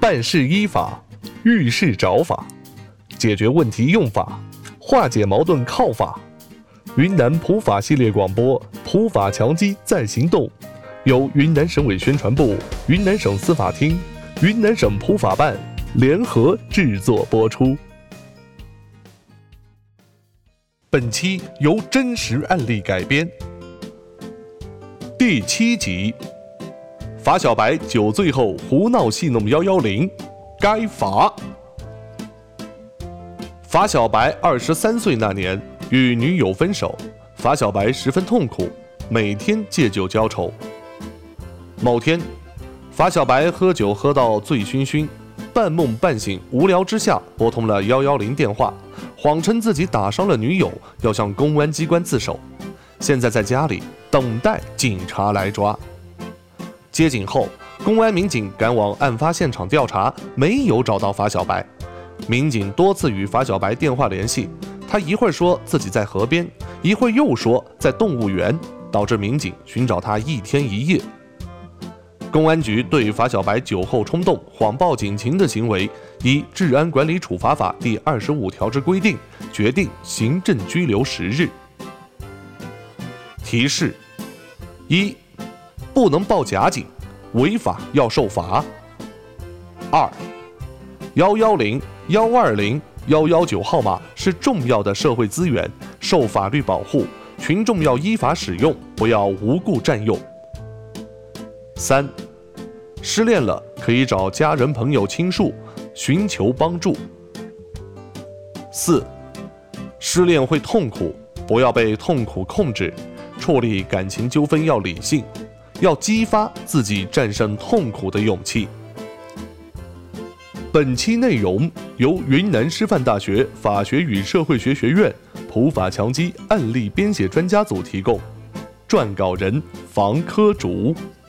办事依法，遇事找法，解决问题用法，化解矛盾靠法。云南普法系列广播，普法强基在行动，由云南省委宣传部、云南省司法厅、云南省普法办联合制作播出。本期由真实案例改编。第7集，法小白酒醉后胡闹戏弄110，该罚。法小白23岁那年与女友分手，法小白十分痛苦，每天借酒浇愁。某天，法小白喝酒喝到醉醺醺，半梦半醒，无聊之下拨通了110电话，谎称自己打伤了女友，要向公安机关自首，现在在家里等待警察来抓。接警后，公安民警赶往案发现场调查，没有找到法小白。民警多次与法小白电话联系，他一会儿说自己在河边，一会儿又说在动物园，导致民警寻找他1天1夜。公安局对法小白酒后冲动、谎报警情的行为，依《治安管理处罚法》第25条之规定，决定行政拘留10日。提示：1. 不能报假警，违法要受罚。2. 110、120、119号码是重要的社会资源，受法律保护，群众要依法使用，不要无故占用。3. 失恋了可以找家人朋友倾诉，寻求帮助。4. 失恋会痛苦，不要被痛苦控制，处理感情纠纷要理性，要激发自己战胜痛苦的勇气。本期内容由云南师范大学法学与社会学学院普法强基案例编写专家组提供，撰稿人房科竹。